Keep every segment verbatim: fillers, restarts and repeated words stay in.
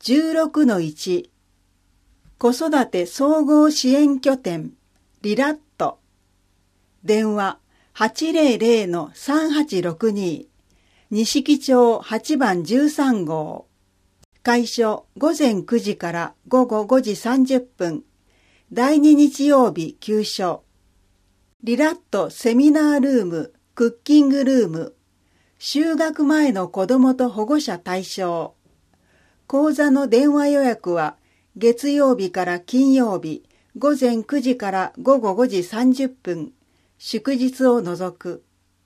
じゅうろくのいち 子育て総合支援拠点リラット。電話 はちゼロゼロ さんはちろくに 錦町はちばんじゅうさん号。開所午前くじから午後ごじさんじゅっぷん。第二日曜日休所。リラットセミナールーム、クッキングルーム。就学前の子どもと保護者対象。講座の電話予約は月曜日から金曜日午前くじから午後ごじさんじゅっぷん、祝日を除く。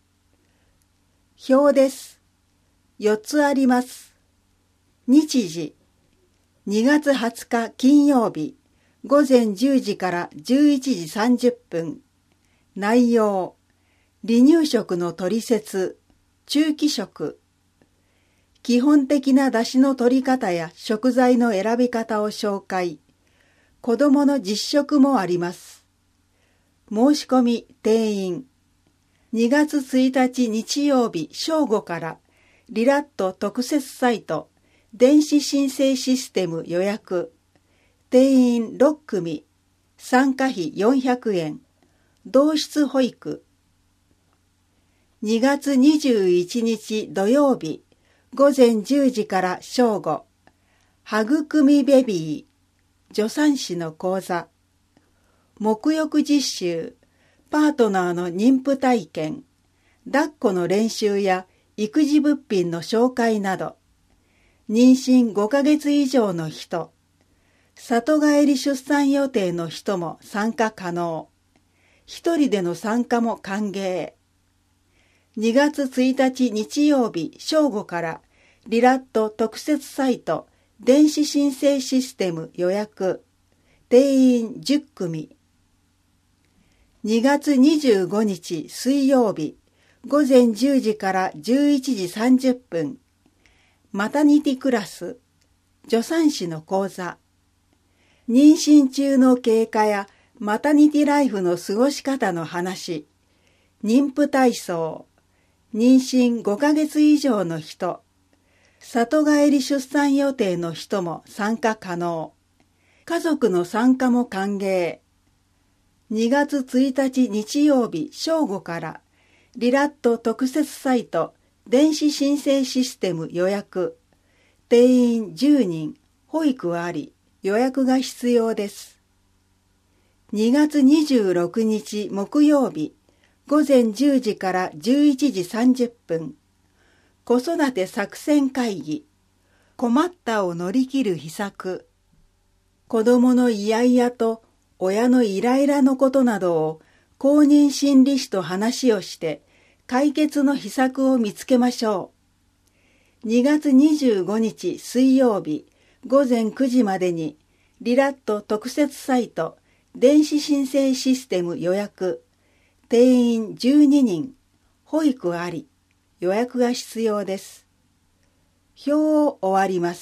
表です。よっつあります。日時、にがつはつか金曜日、午前じゅうじからじゅういちじさんじゅっぷん。内容、離乳食の取説、中期食。基本的な出汁の取り方や食材の選び方を紹介。子どもの実食もあります。申し込み定員。にがつついたち日曜日正午からリラット特設サイト電子申請システム予約。定員ろっくみ。参加費よんひゃくえん。同室保育。にがつにじゅういちにち土曜日午前じゅうじから正午。育みベビー。助産師の講座。沐浴実習。パートナーの妊婦体験。抱っこの練習や育児物品の紹介など。妊娠ごかげつ以上の人。里帰り出産予定の人も参加可能。一人での参加も歓迎。にがつついたち日曜日正午からリラット特設サイト電子申請システム予約。定員じゅっくみ。にがつにじゅうごにち水曜日午前じゅうじからじゅういちじさんじゅっぷん。マタニティクラス。助産師の講座。妊娠中の経過やマタニティライフの過ごし方の話。妊婦体操。妊娠ごかげつ以上の人。里帰り出産予定の人も参加可能。家族の参加も歓迎。にがつついたち日曜日正午からリラット特設サイト電子申請システム予約。定員じゅうにん、保育あり、予約が必要です。にがつにじゅうろくにち木曜日午前じゅうじからじゅういちじさんじゅっぷん。子育て作戦会議。困ったを乗り切る秘策。子どものイヤイヤと親のイライラのことなどを公認心理師と話をして解決の秘策を見つけましょう。にがつにじゅうごにち水曜日午前くじまでにリラット特設サイト電子申請システム予約。定員じゅうににん、保育あり、予約が必要です。表を終わります。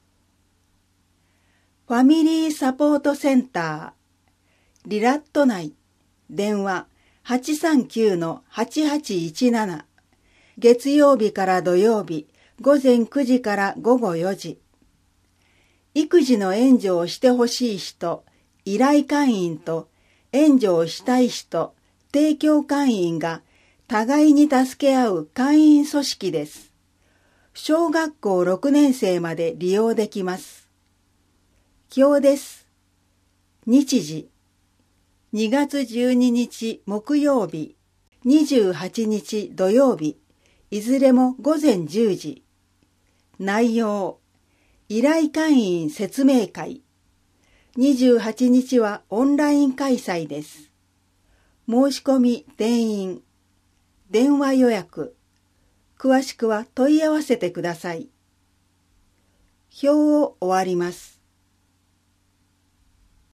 ファミリーサポートセンター、リラット内、電話 はちさんきゅうのはちはちいちなな、月曜日から土曜日、午前くじから午後よじ。育児の援助をしてほしい人、依頼会員と援助をしたい人、提供会員が互いに助け合う会員組織です。小学校ろくねんせいまで利用できます。表です。日時、にがつじゅうににち木曜日、にじゅうはちにち土曜日、いずれも午前じゅうじ。内容、依頼会員説明会。にじゅうはちにちはオンライン開催です。申し込み定員。電話予約。詳しくは問い合わせてください。表を終わります。